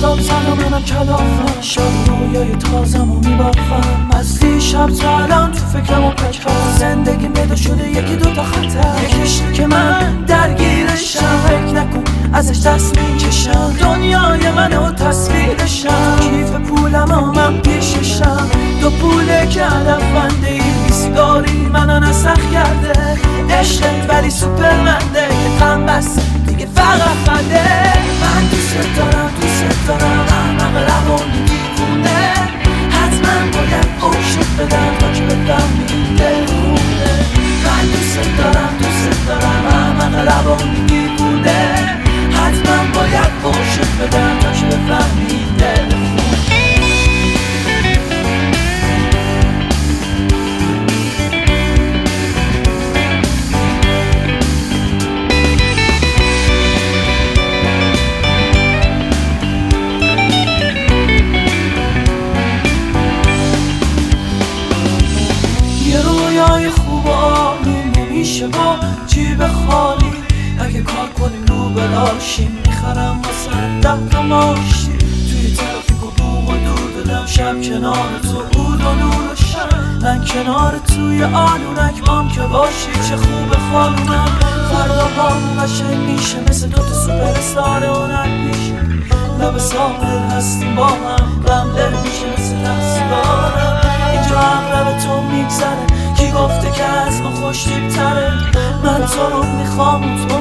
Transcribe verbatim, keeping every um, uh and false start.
حساب زن و منم کلافم، شب رویای تازم و میبافم. از دیشب تا الان تو فکرم و پکرم، زندگی مدا شده یکی دوتا خطر، یکیش که من درگیرشم، فکر نکن ازش دست میکشم. دنیای منه و تصویرشم، کیف پولم و من پیششم. دو پوله که هدفمنده این بیسیگاری منو نسخ کرده. عشقت ولی سوپرمنده که غم بس دیگه فقط خنده. من دوست دارم دوست دارم احمق روان دیوونه، حتما باید فوشت بدم تا که بفهمی دل خونه. من دوست دارم دوست دارم احمق روان دیوونه، حتما باید فوشت بدم تا که بفهمی دل خونه. رویای خوب و آروم نمیشه با جیب خالی، اگه کار کنیم رو براشیم. میخرم واسه ده تا ماشین، توی ترافیک و بوم و دور دادم. شب کنار تو بود و نورشم، من کنار توی آلونک بام که باشی. چه خوب خالونم فردا بام قشنگ میشه، مثل دوتا سوپر استار هنر پیش. لب ساحل هستیم با هم، غم دل میشه مثل دستگارم. اینجا اغرب تو میگذره، کی گفته که از ما خوشتیب تره. من تو رو میخوام تو